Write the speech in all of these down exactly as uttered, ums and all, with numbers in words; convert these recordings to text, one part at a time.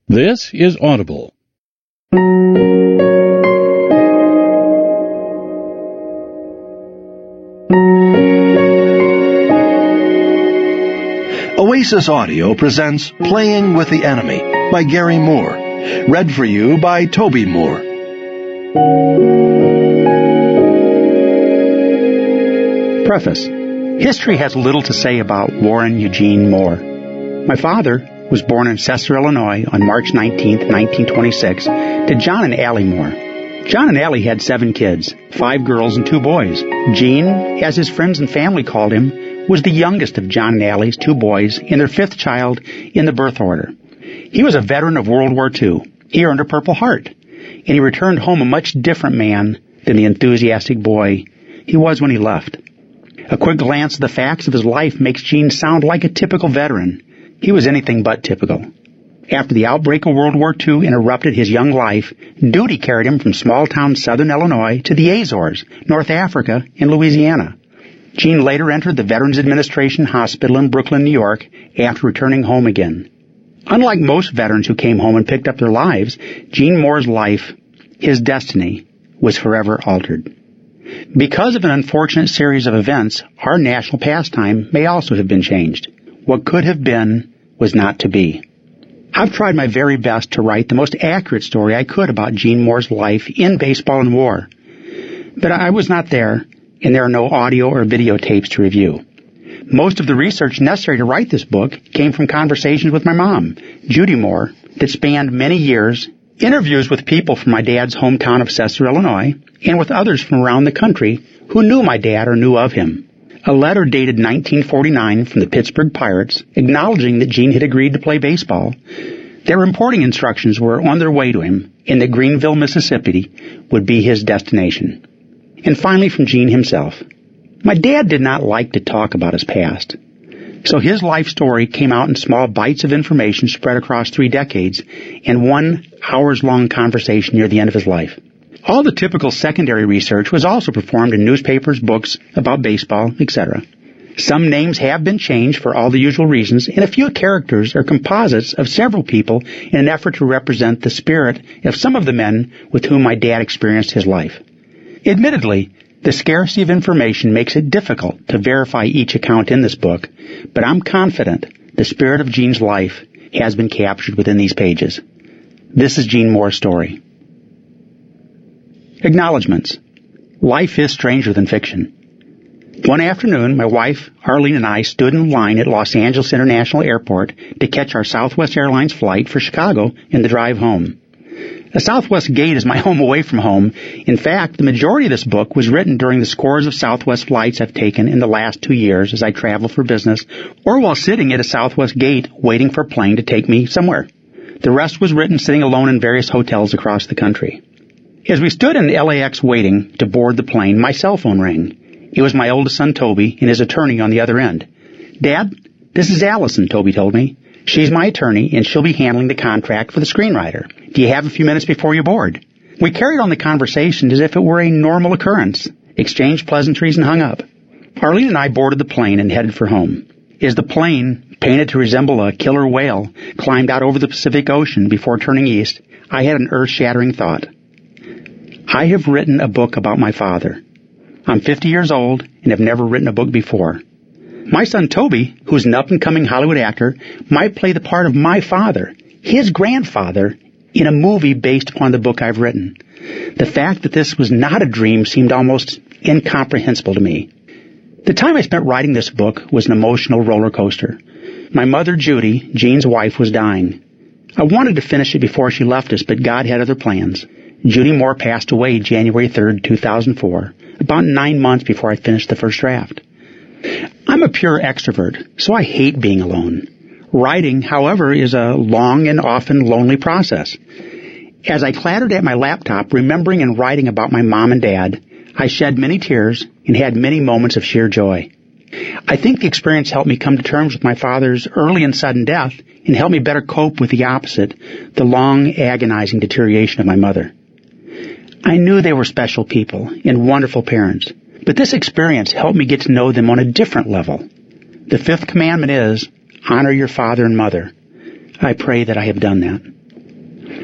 This is Audible. Oasis Audio presents Playing with the Enemy by Gary Moore. Read for you by Toby Moore. Preface. History has little to say about Warren Eugene Moore. My father was born in Cesar, Illinois on March nineteenth, nineteen twenty-six, to John and Allie Moore. John and Allie had seven kids, five girls and two boys. Gene, as his friends and family called him, was the youngest of John and Allie's two boys and their fifth child in the birth order. He was a veteran of World War Two. He earned a Purple Heart, and he returned home a much different man than the enthusiastic boy he was when he left. A quick glance at the facts of his life makes Gene sound like a typical veteran. He was anything but typical. After the outbreak of World War Two interrupted his young life, duty carried him from small-town southern Illinois to the Azores, North Africa, and Louisiana. Gene later entered the Veterans Administration Hospital in Brooklyn, New York, after returning home again. Unlike most veterans who came home and picked up their lives, Gene Moore's life, his destiny, was forever altered. Because of an unfortunate series of events, our national pastime may also have been changed. What could have been was not to be. I've tried my very best to write the most accurate story I could about Gene Moore's life in baseball and war. But I was not there, and there are no audio or videotapes to review. Most of the research necessary to write this book came from conversations with my mom, Judy Moore, that spanned many years, interviews with people from my dad's hometown of Cesar, Illinois, and with others from around the country who knew my dad or knew of him. A letter dated nineteen forty-nine from the Pittsburgh Pirates acknowledging that Gene had agreed to play baseball. Their reporting instructions were on their way to him, and that Greenville, Mississippi would be his destination. And finally from Gene himself. My dad did not like to talk about his past, so his life story came out in small bites of information spread across three decades and one hours-long conversation near the end of his life. All the typical secondary research was also performed in newspapers, books about baseball, et cetera. Some names have been changed for all the usual reasons, and a few characters are composites of several people in an effort to represent the spirit of some of the men with whom my dad experienced his life. Admittedly, the scarcity of information makes it difficult to verify each account in this book, but I'm confident the spirit of Gene's life has been captured within these pages. This is Gene Moore's story. Acknowledgements. Life is stranger than fiction. One afternoon, my wife, Arlene, and I stood in line at Los Angeles International Airport to catch our Southwest Airlines flight for Chicago in the drive home. The Southwest Gate is my home away from home. In fact, the majority of this book was written during the scores of Southwest flights I've taken in the last two years as I travel for business, or while sitting at a Southwest Gate waiting for a plane to take me somewhere. The rest was written sitting alone in various hotels across the country. As we stood in L A X waiting to board the plane, my cell phone rang. It was my oldest son, Toby, and his attorney on the other end. "Dad, this is Allison," Toby told me. "She's my attorney, and she'll be handling the contract for the screenwriter. Do you have a few minutes before you board?" We carried on the conversation as if it were a normal occurrence, exchanged pleasantries, and hung up. Arlene and I boarded the plane and headed for home. As the plane, painted to resemble a killer whale, climbed out over the Pacific Ocean before turning east, I had an earth-shattering thought. I have written a book about my father. I'm fifty years old and have never written a book before. My son Toby, who's an up-and-coming Hollywood actor, might play the part of my father, his grandfather, in a movie based upon the book I've written. The fact that this was not a dream seemed almost incomprehensible to me. The time I spent writing this book was an emotional roller coaster. My mother, Judy, Gene's wife, was dying. I wanted to finish it before she left us, but God had other plans. Judy Moore passed away January third, two thousand four, about nine months before I finished the first draft. I'm a pure extrovert, so I hate being alone. Writing, however, is a long and often lonely process. As I clattered at my laptop, remembering and writing about my mom and dad, I shed many tears and had many moments of sheer joy. I think the experience helped me come to terms with my father's early and sudden death and helped me better cope with the opposite, the long, agonizing deterioration of my mother. I knew they were special people and wonderful parents, but this experience helped me get to know them on a different level. The fifth commandment is, honor your father and mother. I pray that I have done that.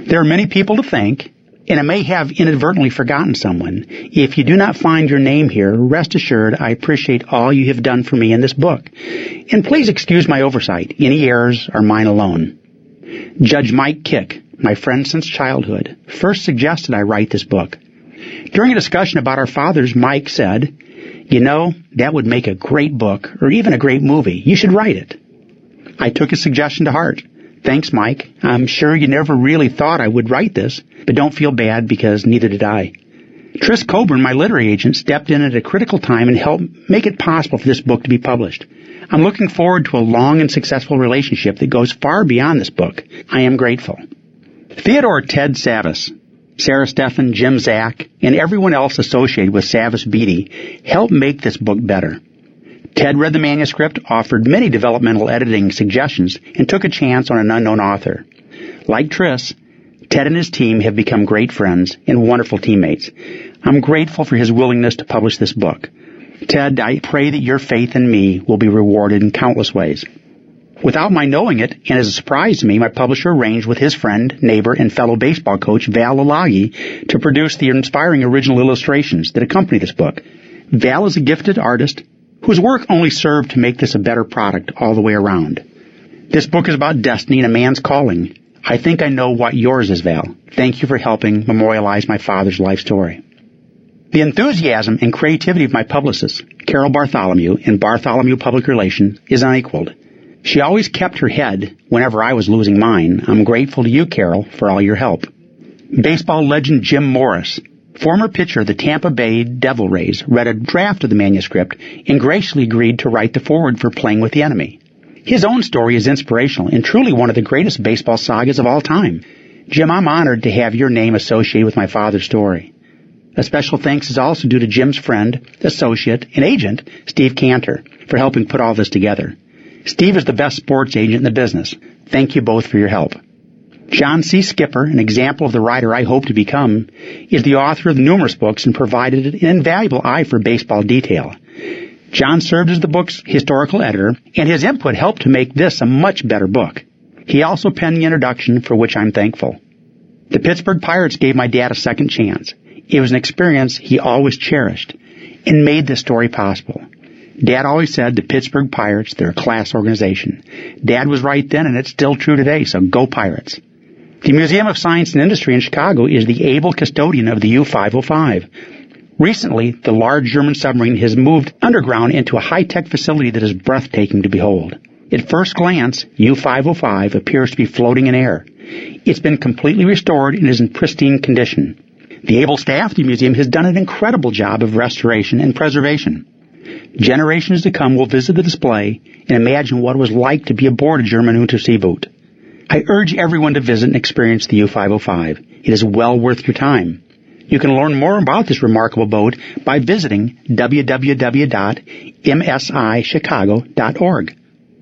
There are many people to thank, and I may have inadvertently forgotten someone. If you do not find your name here, rest assured I appreciate all you have done for me in this book. And please excuse my oversight. Any errors are mine alone. Judge Mike Kick, my friend since childhood, first suggested I write this book. During a discussion about our fathers, Mike said, "You know, that would make a great book or even a great movie. You should write it." I took his suggestion to heart. Thanks, Mike. I'm sure you never really thought I would write this, but don't feel bad because neither did I. Tris Coburn, my literary agent, stepped in at a critical time and helped make it possible for this book to be published. I'm looking forward to a long and successful relationship that goes far beyond this book. I am grateful. Theodore Ted Savas, Sarah Steffen, Jim Zach, and everyone else associated with Savas Beatty helped make this book better. Ted read the manuscript, offered many developmental editing suggestions, and took a chance on an unknown author. Like Tris, Ted and his team have become great friends and wonderful teammates. I'm grateful for his willingness to publish this book. Ted, I pray that your faith in me will be rewarded in countless ways. Without my knowing it, and as a surprise to me, my publisher arranged with his friend, neighbor, and fellow baseball coach, Val Lalagi, to produce the inspiring original illustrations that accompany this book. Val is a gifted artist whose work only served to make this a better product all the way around. This book is about destiny and a man's calling. I think I know what yours is, Val. Thank you for helping memorialize my father's life story. The enthusiasm and creativity of my publicist, Carol Bartholomew, in Bartholomew Public Relations, is unequaled. She always kept her head whenever I was losing mine. I'm grateful to you, Carol, for all your help. Baseball legend Jim Morris, former pitcher of the Tampa Bay Devil Rays, read a draft of the manuscript and graciously agreed to write the foreword for Playing with the Enemy. His own story is inspirational and truly one of the greatest baseball sagas of all time. Jim, I'm honored to have your name associated with my father's story. A special thanks is also due to Jim's friend, associate, and agent, Steve Cantor, for helping put all this together. Steve is the best sports agent in the business. Thank you both for your help. John C. Skipper, an example of the writer I hope to become, is the author of numerous books and provided an invaluable eye for baseball detail. John served as the book's historical editor, and his input helped to make this a much better book. He also penned the introduction, for which I'm thankful. The Pittsburgh Pirates gave my dad a second chance. It was an experience he always cherished and made this story possible. Dad always said the Pittsburgh Pirates, they're a class organization. Dad was right then, and it's still true today, so go Pirates. The Museum of Science and Industry in Chicago is the able custodian of the U five oh five. Recently, the large German submarine has moved underground into a high-tech facility that is breathtaking to behold. At first glance, U five oh five appears to be floating in air. It's been completely restored and is in pristine condition. The able staff of the museum has done an incredible job of restoration and preservation. Generations to come will visit the display and imagine what it was like to be aboard a German Unterseeboot. I urge everyone to visit and experience the U five oh five. It is well worth your time. You can learn more about this remarkable boat by visiting w w w dot m s i chicago dot org.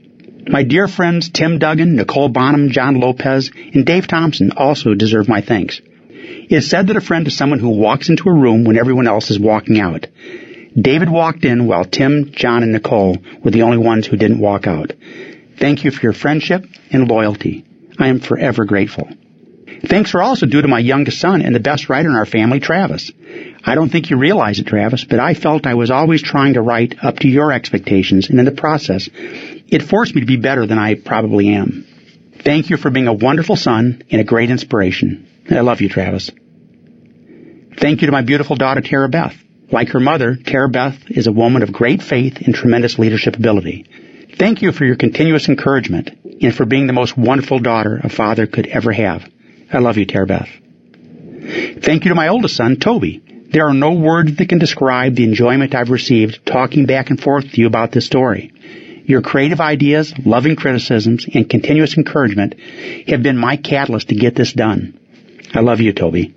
My dear friends Tim Duggan, Nicole Bonham, John Lopez, and Dave Thompson also deserve my thanks. It is said that a friend is someone who walks into a room when everyone else is walking out. David walked in while Tim, John, and Nicole were the only ones who didn't walk out. Thank you for your friendship and loyalty. I am forever grateful. Thanks are also due to my youngest son and the best writer in our family, Travis. I don't think you realize it, Travis, but I felt I was always trying to write up to your expectations, and in the process, it forced me to be better than I probably am. Thank you for being a wonderful son and a great inspiration. I love you, Travis. Thank you to my beautiful daughter, Tara Beth. Like her mother, Tara Beth is a woman of great faith and tremendous leadership ability. Thank you for your continuous encouragement and for being the most wonderful daughter a father could ever have. I love you, Tara Beth. Thank you to my oldest son, Toby. There are no words that can describe the enjoyment I've received talking back and forth with you about this story. Your creative ideas, loving criticisms, and continuous encouragement have been my catalyst to get this done. I love you, Toby.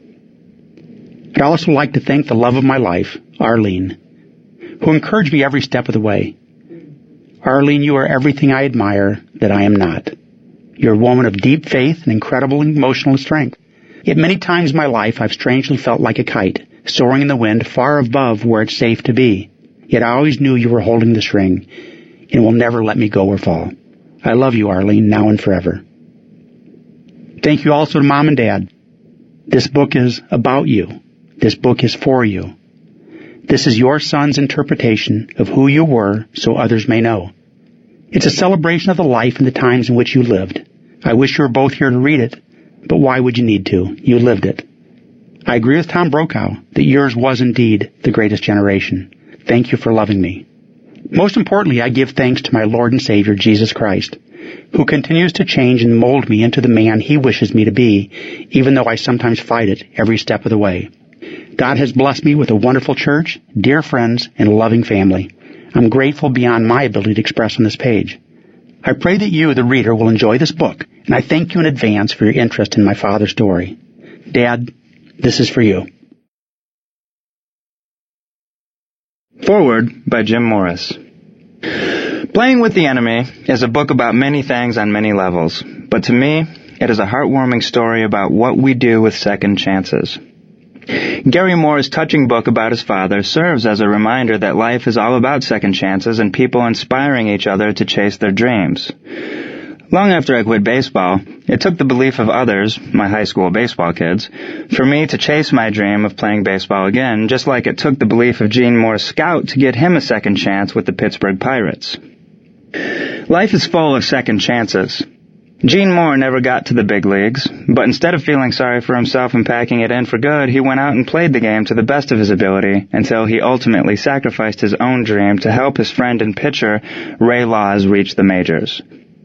I'd also like to thank the love of my life, Arlene, who encouraged me every step of the way. Arlene, you are everything I admire that I am not. You're a woman of deep faith and incredible emotional strength. Yet many times in my life I've strangely felt like a kite, soaring in the wind far above where it's safe to be. Yet I always knew you were holding the string and will never let me go or fall. I love you, Arlene, now and forever. Thank you also to Mom and Dad. This book is about you. This book is for you. This is your son's interpretation of who you were so others may know. It's a celebration of the life and the times in which you lived. I wish you were both here to read it, but why would you need to? You lived it. I agree with Tom Brokaw that yours was indeed the greatest generation. Thank you for loving me. Most importantly, I give thanks to my Lord and Savior, Jesus Christ, who continues to change and mold me into the man He wishes me to be, even though I sometimes fight it every step of the way. God has blessed me with a wonderful church, dear friends, and a loving family. I'm grateful beyond my ability to express on this page. I pray that you, the reader, will enjoy this book, and I thank you in advance for your interest in my father's story. Dad, this is for you. Foreword by Jim Morris. Playing with the Enemy is a book about many things on many levels, but to me, it is a heartwarming story about what we do with second chances. Gary Moore's touching book about his father serves as a reminder that life is all about second chances and people inspiring each other to chase their dreams. Long after I quit baseball, it took the belief of others, my high school baseball kids, for me to chase my dream of playing baseball again, just like it took the belief of Gene Moore's scout to get him a second chance with the Pittsburgh Pirates. Life is full of second chances. Gene Moore never got to the big leagues, but instead of feeling sorry for himself and packing it in for good, he went out and played the game to the best of his ability until he ultimately sacrificed his own dream to help his friend and pitcher, Ray Laws, reach the majors.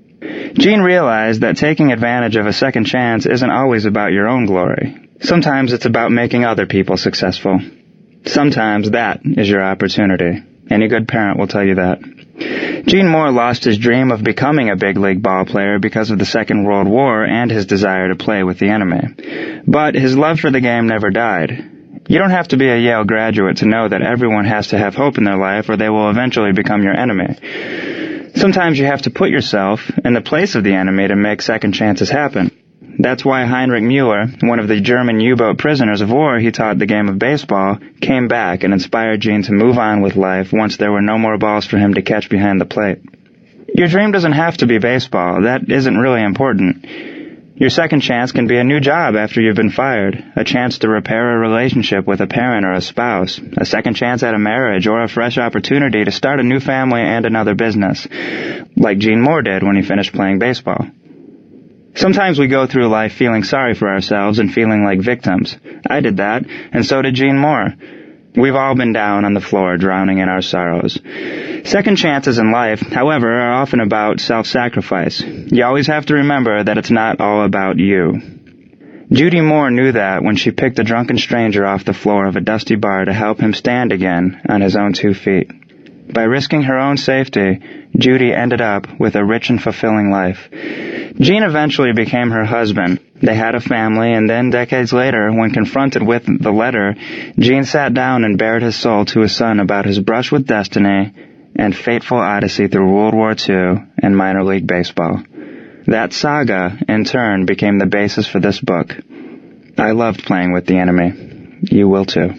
Gene realized that taking advantage of a second chance isn't always about your own glory. Sometimes it's about making other people successful. Sometimes that is your opportunity. Any good parent will tell you that. Gene Moore lost his dream of becoming a big league ball player because of the Second World War and his desire to play with the enemy. But his love for the game never died. You don't have to be a Yale graduate to know that everyone has to have hope in their life or they will eventually become your enemy. Sometimes you have to put yourself in the place of the enemy to make second chances happen. That's why Heinrich Müller, one of the German U-boat prisoners of war he taught the game of baseball, came back and inspired Gene to move on with life once there were no more balls for him to catch behind the plate. Your dream doesn't have to be baseball. That isn't really important. Your second chance can be a new job after you've been fired, a chance to repair a relationship with a parent or a spouse, a second chance at a marriage, or a fresh opportunity to start a new family and another business, like Gene Moore did when he finished playing baseball. Sometimes we go through life feeling sorry for ourselves and feeling like victims. I did that, and so did Gene Moore. We've all been down on the floor, drowning in our sorrows. Second chances in life, however, are often about self-sacrifice. You always have to remember that it's not all about you. Judy Moore knew that when she picked a drunken stranger off the floor of a dusty bar to help him stand again on his own two feet. By risking her own safety, Judy ended up with a rich and fulfilling life. Gene eventually became her husband. They had a family, and then decades later, when confronted with the letter, Gene sat down and bared his soul to his son about his brush with destiny and fateful odyssey through World War Two and minor league baseball. That saga, in turn, became the basis for this book. I loved playing with the enemy. You will too.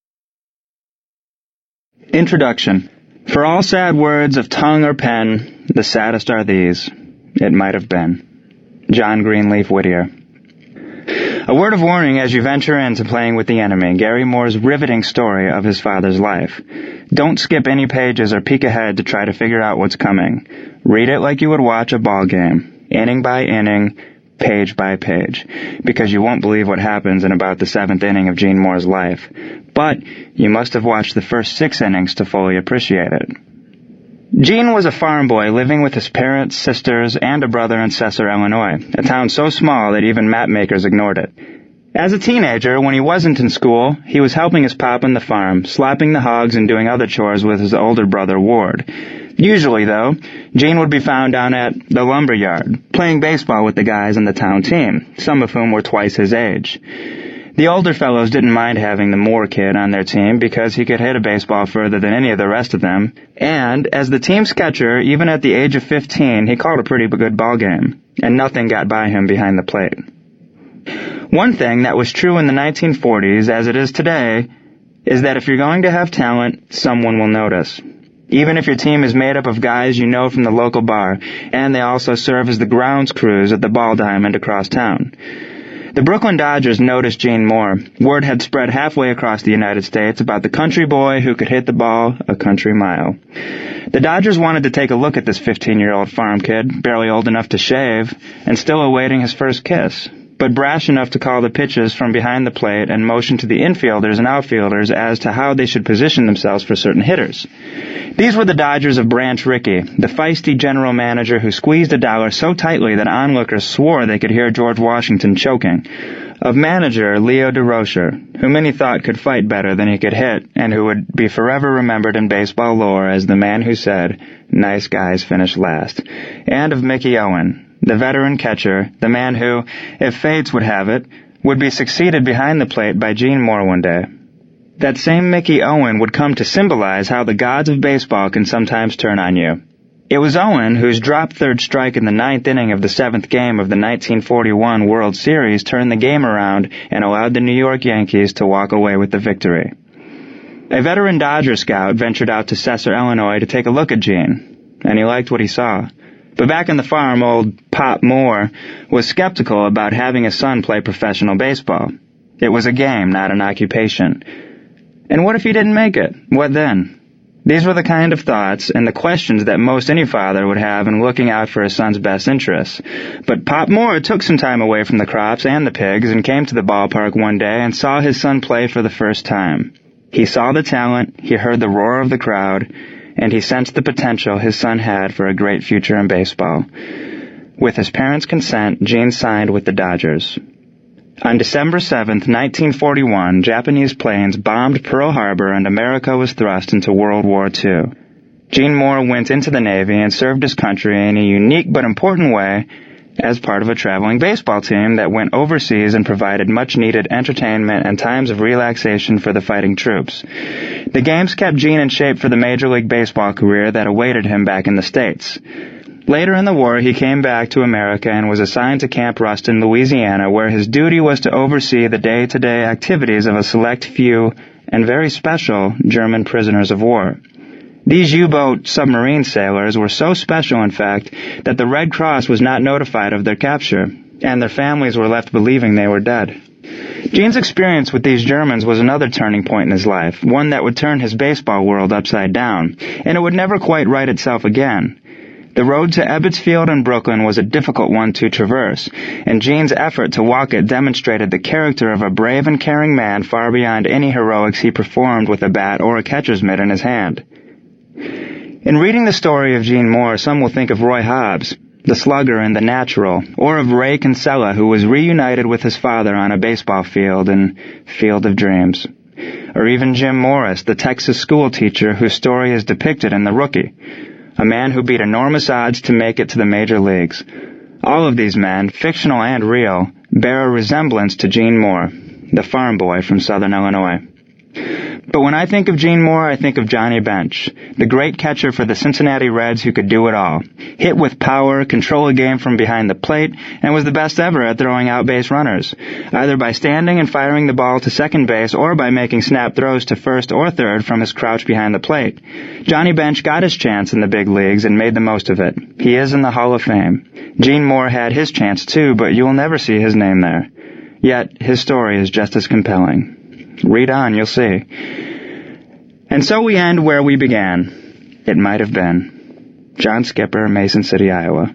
Introduction. For all sad words of tongue or pen, the saddest are these. It might have been. John Greenleaf Whittier. A word of warning as you venture into Playing with the Enemy, Gary Moore's riveting story of his father's life. Don't skip any pages or peek ahead to try to figure out what's coming. Read it like you would watch a ball game, inning by inning, page by page, because you won't believe what happens in about the seventh inning of Gene Moore's life. But you must have watched the first six innings to fully appreciate it. Gene was a farm boy living with his parents, sisters, and a brother in Cesar, Illinois, a town so small that even map makers ignored it. As a teenager, when he wasn't in school, he was helping his pop on the farm, slapping the hogs and doing other chores with his older brother, Ward. Usually, though, Gene would be found down at the lumber yard, playing baseball with the guys on the town team, some of whom were twice his age. The older fellows didn't mind having the Moore kid on their team because he could hit a baseball further than any of the rest of them, and as the team's catcher, even at the age of fifteen, he called a pretty good ball game, and nothing got by him behind the plate. One thing that was true in the nineteen forties, as it is today, is that if you're going to have talent, someone will notice. even if your team is made up of guys you know from the local bar, and they also serve as the grounds crews at the Ball Diamond across town. The Brooklyn Dodgers noticed Gene Moore. Word had spread halfway across the United States about the country boy who could hit the ball a country mile. The Dodgers wanted to take a look at this fifteen-year-old farm kid, barely old enough to shave, and still awaiting his first kiss, but brash enough to call the pitches from behind the plate and motion to the infielders and outfielders as to how they should position themselves for certain hitters. These were the Dodgers of Branch Rickey, the feisty general manager who squeezed a dollar so tightly that onlookers swore they could hear George Washington choking. Of manager Leo Durocher, who many thought could fight better than he could hit, and who would be forever remembered in baseball lore as the man who said, "Nice guys finish last." And of Mickey Owen, the veteran catcher, the man who, if fates would have it, would be succeeded behind the plate by Gene Moore one day. That same Mickey Owen would come to symbolize how the gods of baseball can sometimes turn on you. It was Owen whose drop third strike in the ninth inning of the seventh game of the nineteen forty-one World Series turned the game around and allowed the New York Yankees to walk away with the victory. A veteran Dodger scout ventured out to Cesar, Illinois to take a look at Gene, and he liked what he saw. But back on the farm, old Pop Moore was skeptical about having his son play professional baseball. It was a game, not an occupation. And what if he didn't make it? What then? These were the kind of thoughts and the questions that most any father would have in looking out for his son's best interests. But Pop Moore took some time away from the crops and the pigs and came to the ballpark one day and saw his son play for the first time. He saw the talent, he heard the roar of the crowd, and he sensed the potential his son had for a great future in baseball. With his parents' consent, Gene signed with the Dodgers. On December seventh, nineteen forty-one, Japanese planes bombed Pearl Harbor and America was thrust into World War Two. Gene Moore went into the Navy and served his country in a unique but important way as part of a traveling baseball team that went overseas and provided much-needed entertainment and times of relaxation for the fighting troops. The games kept Gene in shape for the Major League Baseball career that awaited him back in the States. Later in the war, he came back to America and was assigned to Camp Ruston, Louisiana, where his duty was to oversee the day-to-day activities of a select few and very special German prisoners of war. These U-boat submarine sailors were so special, in fact, that the Red Cross was not notified of their capture, and their families were left believing they were dead. Gene's experience with these Germans was another turning point in his life, one that would turn his baseball world upside down, and it would never quite right itself again. The road to Ebbets Field in Brooklyn was a difficult one to traverse, and Gene's effort to walk it demonstrated the character of a brave and caring man far beyond any heroics he performed with a bat or a catcher's mitt in his hand. In reading the story of Gene Moore, some will think of Roy Hobbs, the slugger in The Natural, or of Ray Kinsella, who was reunited with his father on a baseball field in Field of Dreams. Or even Jim Morris, the Texas school teacher whose story is depicted in The Rookie, a man who beat enormous odds to make it to the major leagues. All of these men, fictional and real, bear a resemblance to Gene Moore, the farm boy from southern Illinois. But when I think of Gene Moore, I think of Johnny Bench, the great catcher for the Cincinnati Reds who could do it all. Hit with power, control a game from behind the plate, and was the best ever at throwing out base runners, either by standing and firing the ball to second base or by making snap throws to first or third from his crouch behind the plate. Johnny Bench got his chance in the big leagues and made the most of it. He is in the Hall of Fame. Gene Moore had his chance too, but you will never see his name there. Yet, his story is just as compelling. Read on, you'll see. And so we end where we began. It might have been. John Skipper, Mason City, Iowa.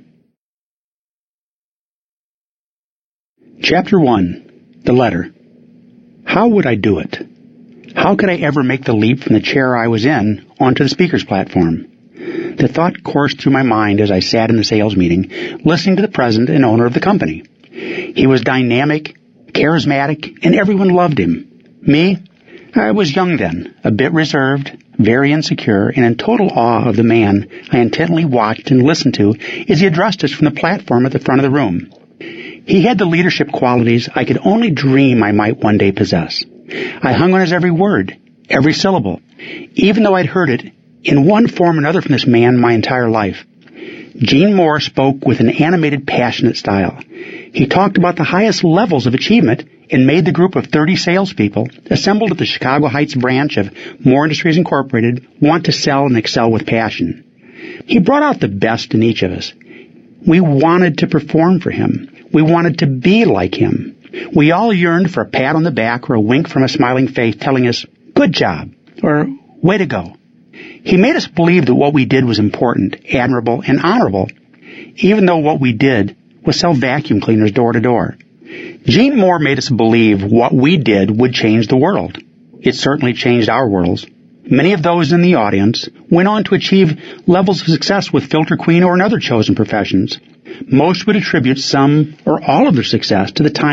Chapter one. The Letter. How would I do it? How could I ever make the leap from the chair I was in onto the speaker's platform? The thought coursed through my mind as I sat in the sales meeting, listening to the president and owner of the company. He was dynamic, charismatic, and everyone loved him. Me? I was young then, a bit reserved, very insecure, and in total awe of the man I intently watched and listened to as he addressed us from the platform at the front of the room. He had the leadership qualities I could only dream I might one day possess. I hung on his every word, every syllable, even though I'd heard it in one form or another from this man my entire life. Gene Moore spoke with an animated, passionate style. He talked about the highest levels of achievement and made the group of thirty salespeople assembled at the Chicago Heights branch of Moore Industries Incorporated want to sell and excel with passion. He brought out the best in each of us. We wanted to perform for him. We wanted to be like him. We all yearned for a pat on the back or a wink from a smiling face telling us, "Good job," or "Way to go." He made us believe that what we did was important, admirable, and honorable, even though what we did was sell vacuum cleaners door to door. Gene Moore made us believe what we did would change the world. It certainly changed our worlds. Many of those in the audience went on to achieve levels of success with Filter Queen or in other chosen professions. Most would attribute some or all of their success to the time